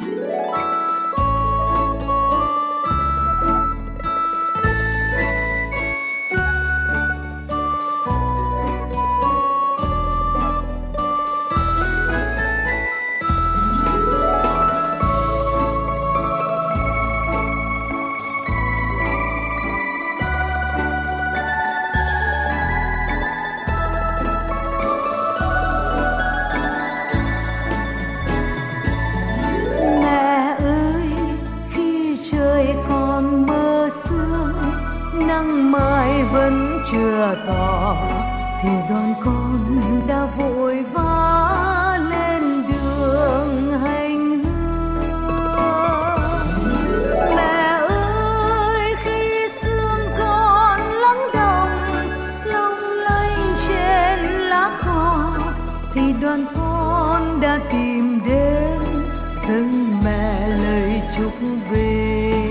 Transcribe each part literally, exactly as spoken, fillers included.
chưa tỏ thì đoàn con đã vội vã lên đường hành hương. Mẹ ơi, khi sương còn lắng đọng long lanh trên lá cỏ thì đoàn con đã tìm đến dâng mẹ lời chúc về.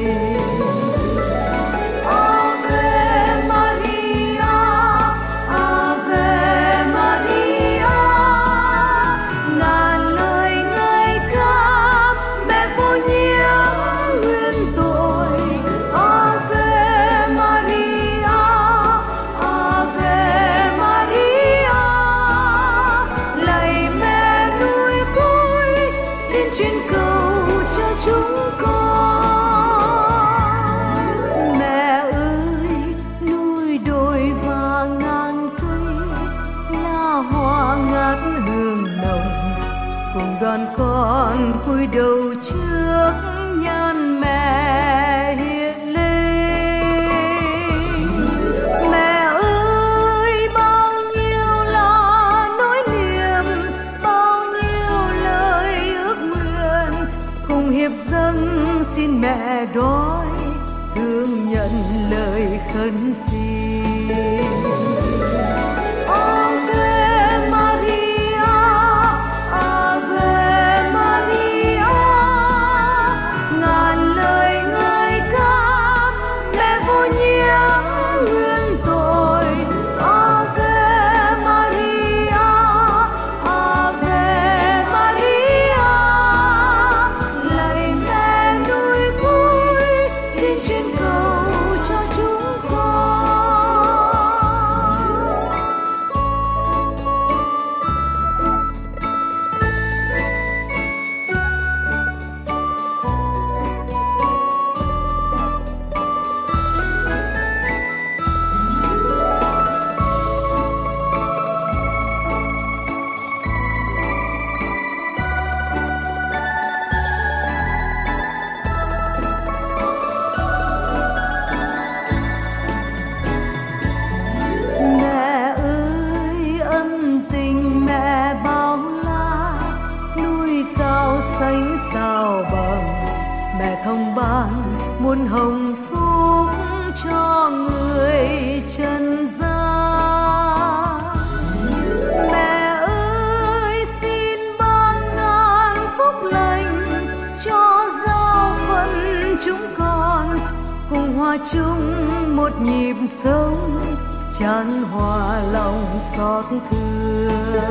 Đoàn con cúi đầu trước nhan mẹ hiện lên. Mẹ ơi, bao nhiêu là nỗi niềm, bao nhiêu lời ước nguyện cùng hiệp dâng xin mẹ đói thương nhận lời khấn xin. Thông ban muôn hồng phúc cho người trần gian. Mẹ ơi, xin ban ngàn phúc lành cho giao phận chúng con, cùng hòa chung một nhịp sống chan hòa lòng xót thương.